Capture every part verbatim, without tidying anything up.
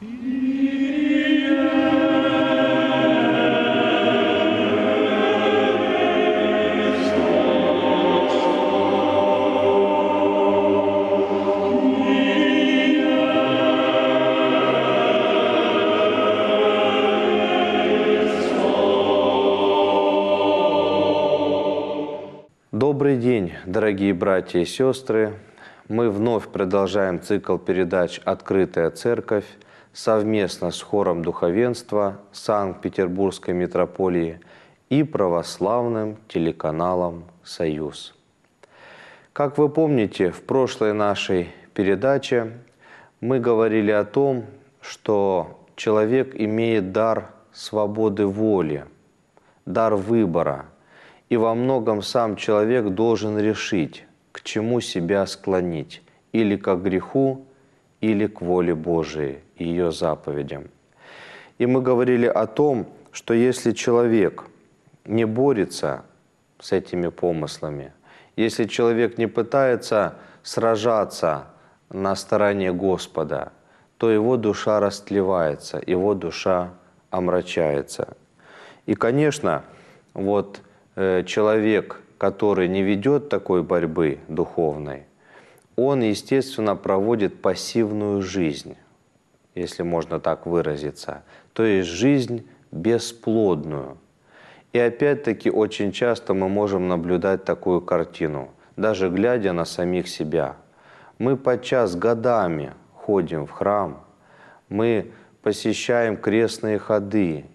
Добрый день, дорогие братья и сестры! Мы вновь продолжаем цикл передач «Открытая Церковь» совместно с хором духовенства Санкт-Петербургской митрополии и православным телеканалом «Союз». Как вы помните, в прошлой нашей передаче мы говорили о том, что человек имеет дар свободы воли, дар выбора, и во многом сам человек должен решить, к чему себя склонить, или к греху, или к воле Божией и ее заповедям. И мы говорили о том, что если человек не борется с этими помыслами, если человек не пытается сражаться на стороне Господа, то его душа растлевается, его душа омрачается. И, конечно, вот человек, который не ведет такой борьбы духовной, он, естественно, проводит пассивную жизнь, если можно так выразиться, то есть жизнь бесплодную. И опять-таки очень часто мы можем наблюдать такую картину, даже глядя на самих себя. Мы подчас годами ходим в храм, мы посещаем крестные ходы,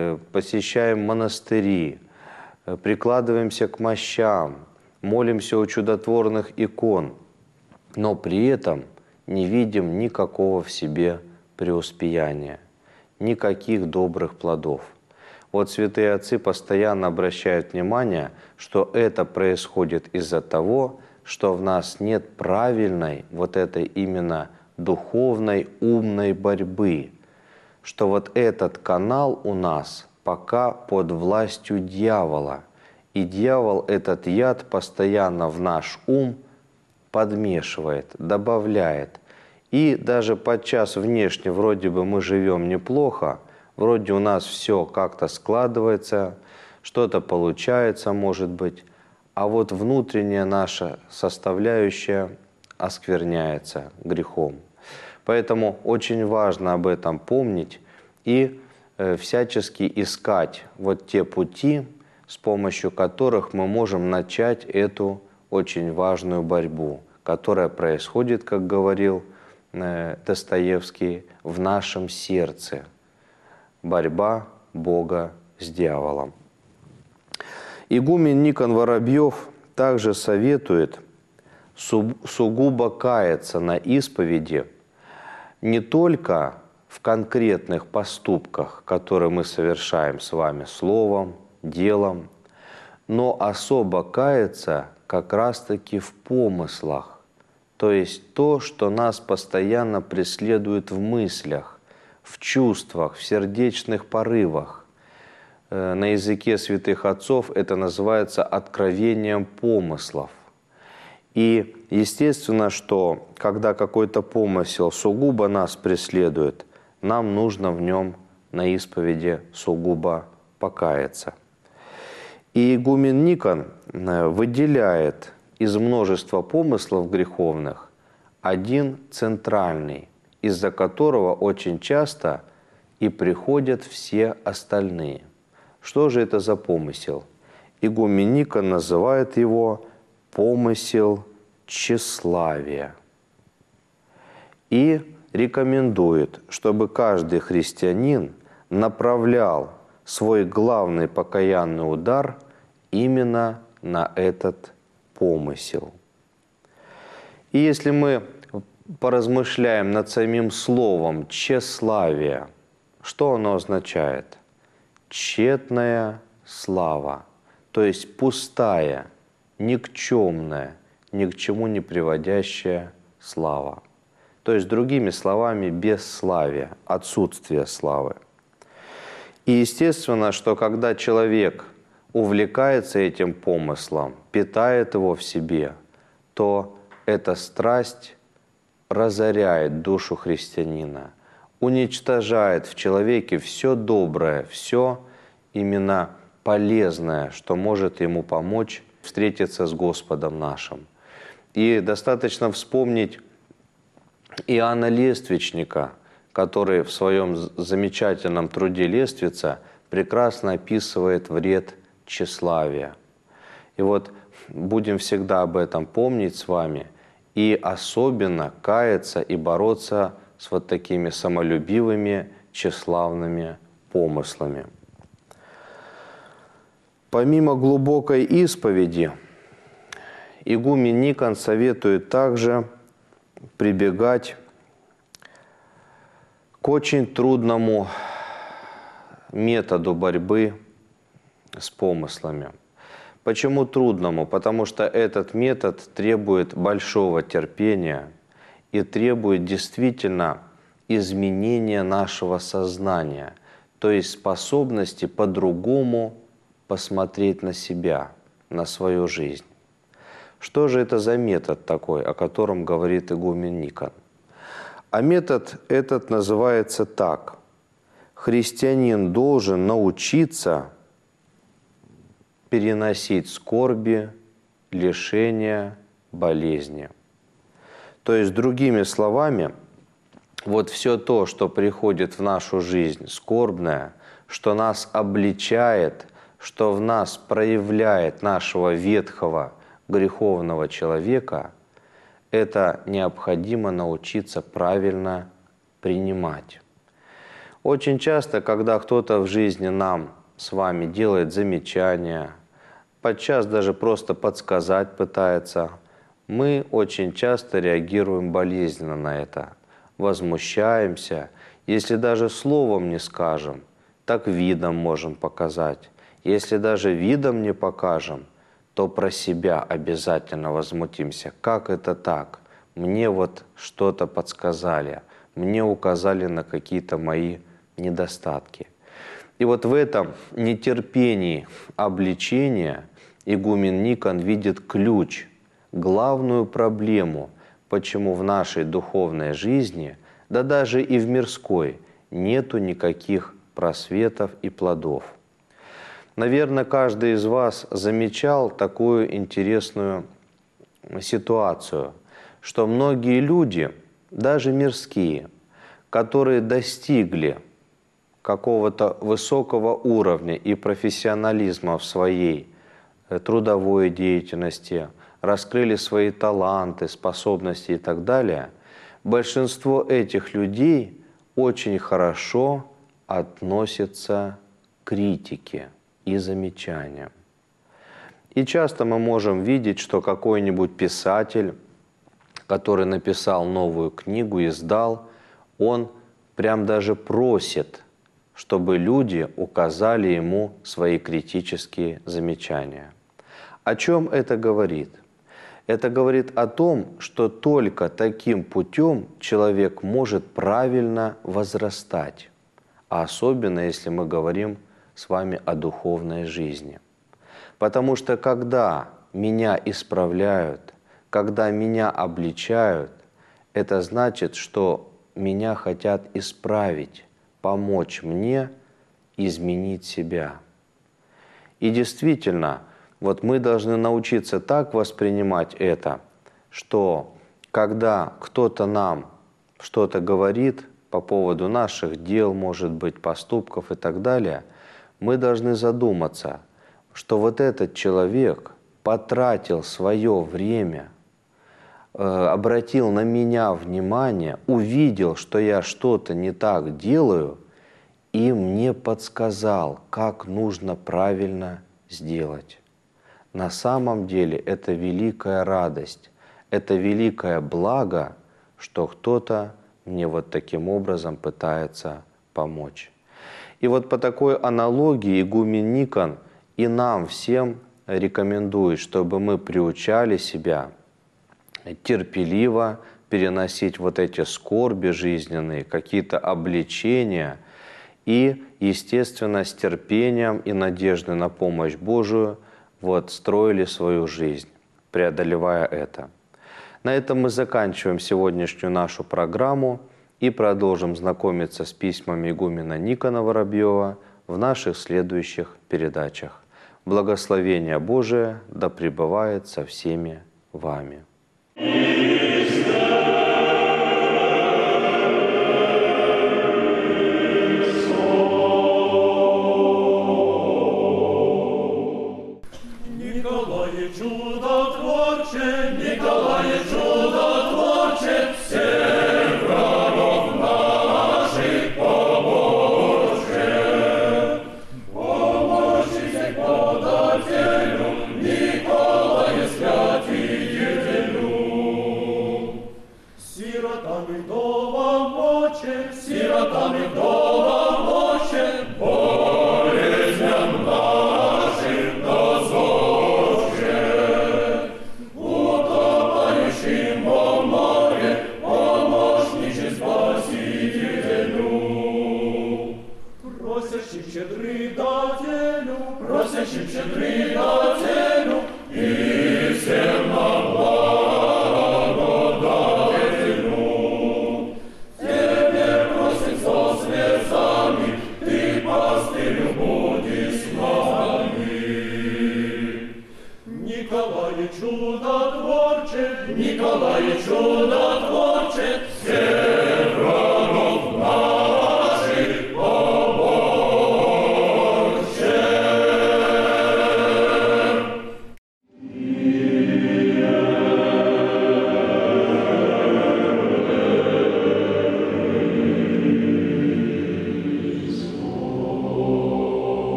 посещаем монастыри, прикладываемся к мощам, молимся у чудотворных икон, но при этом не видим никакого в себе преуспеяния, никаких добрых плодов. Вот святые отцы постоянно обращают внимание, что это происходит из-за того, что в нас нет правильной, вот этой именно духовной, умной борьбы, что вот этот канал у нас пока под властью дьявола. И дьявол этот яд постоянно в наш ум подмешивает, добавляет. И даже подчас внешне вроде бы мы живем неплохо, вроде у нас все как-то складывается, что-то получается, может быть, а вот внутренняя наша составляющая оскверняется грехом. Поэтому очень важно об этом помнить и всячески искать вот те пути, с помощью которых мы можем начать эту очень важную борьбу, которая происходит, как говорил Достоевский, в нашем сердце. Борьба Бога с дьяволом. Игумен Никон Воробьев также советует сугубо каяться на исповеди не только в конкретных поступках, которые мы совершаем с вами словом, делом, но особо каяться как раз-таки в помыслах, то есть то, что нас постоянно преследует в мыслях, в чувствах, в сердечных порывах. На языке святых отцов это называется откровением помыслов. И естественно, что когда какой-то помысел сугубо нас преследует, нам нужно в нем на исповеди сугубо покаяться. И игумен Никон выделяет из множества помыслов греховных один центральный, из-за которого очень часто и приходят все остальные. Что же это за помысел? Игумен Никон называет его помысел тщеславия. И рекомендует, чтобы каждый христианин направлял свой главный покаянный удар именно на этот помысел. И если мы поразмышляем над самим словом «тщеславие», что оно означает? Тщетная слава, то есть пустая, никчемная, ни к чему не приводящая слава. То есть, другими словами, бесславие, отсутствие славы. И естественно, что когда человек увлекается этим помыслом, питает его в себе, то эта страсть разоряет душу христианина. уничтожает в человеке все доброе, все именно полезное, что может ему помочь встретиться с Господом нашим. И достаточно вспомнить Иоанна Лествичника, который в своем замечательном труде «Лествица» прекрасно описывает вред тщеславия. И вот будем всегда об этом помнить с вами и особенно каяться и бороться с вот такими самолюбивыми, тщеславными помыслами. Помимо глубокой исповеди, игумен Никон советует также прибегать к очень трудному методу борьбы с помыслами. Почему трудному? Потому что этот метод требует большого терпения и требует действительно изменения нашего сознания, то есть способности по-другому посмотреть на себя, на свою жизнь. Что же это за метод такой, о котором говорит игумен Никон? А метод этот называется так. Христианин должен научиться переносить скорби, лишения, болезни. То есть, другими словами, вот все то, что приходит в нашу жизнь скорбное, что нас обличает, что в нас проявляет нашего ветхого, греховного человека, это необходимо научиться правильно принимать. Очень часто, когда кто-то в жизни нам с вами делает замечания, подчас даже просто подсказать пытается, мы очень часто реагируем болезненно на это, возмущаемся, если даже словом не скажем, так видом можем показать. Если даже видом не покажем, то про себя обязательно возмутимся. Как это так? Мне вот что-то подсказали, мне указали на какие-то мои недостатки. И вот в этом нетерпении обличения игумен Никон видит ключ, главную проблему, почему в нашей духовной жизни, да даже и в мирской, нету никаких просветов и плодов. Наверное, каждый из вас замечал такую интересную ситуацию, что многие люди, даже мирские, которые достигли какого-то высокого уровня и профессионализма в своей трудовой деятельности, раскрыли свои таланты, способности и так далее, большинство этих людей очень хорошо относятся к критике и замечаниям. И часто мы можем видеть, что какой-нибудь писатель, который написал новую книгу, издал, он прям даже просит, чтобы люди указали ему свои критические замечания. О чем это говорит? Это говорит о том, что только таким путем человек может правильно возрастать, а особенно если мы говорим с вами о духовной жизни. Потому что когда меня исправляют, когда меня обличают, это значит, что меня хотят исправить, помочь мне изменить себя. И действительно, вот мы должны научиться так воспринимать это, что когда кто-то нам что-то говорит по поводу наших дел, может быть, поступков и так далее, мы должны задуматься, что вот этот человек потратил свое время, э, обратил на меня внимание, увидел, что я что-то не так делаю, и мне подсказал, как нужно правильно сделать. На самом деле это великая радость, это великое благо, что кто-то мне вот таким образом пытается помочь. И вот по такой аналогии игумен Никон и нам всем рекомендует, чтобы мы приучали себя терпеливо переносить вот эти скорби жизненные, какие-то обличения, и, естественно, с терпением и надеждой на помощь Божию вот, строили свою жизнь, преодолевая это. На этом мы заканчиваем сегодняшнюю нашу программу. и продолжим знакомиться с письмами игумена Никона Воробьева в наших следующих передачах. Благословение Божие да пребывает со всеми вами. Николае чудотворче, Николае чудотворче, всех врагов наших поможе. Помощи всех подателю, Николае святителю. Сиротам и вдовам моче, сиротам и вдовам моче, болезням нашим дозорче. Утопающим во море, помощниче спасителю. Просящим щедрый дателю, просящим щедрый дателю, и всем нам благодателю. Тебе просим со слезами, ты, пастырю, буди с нами. Николае чудотворче, Николае чудотворче, все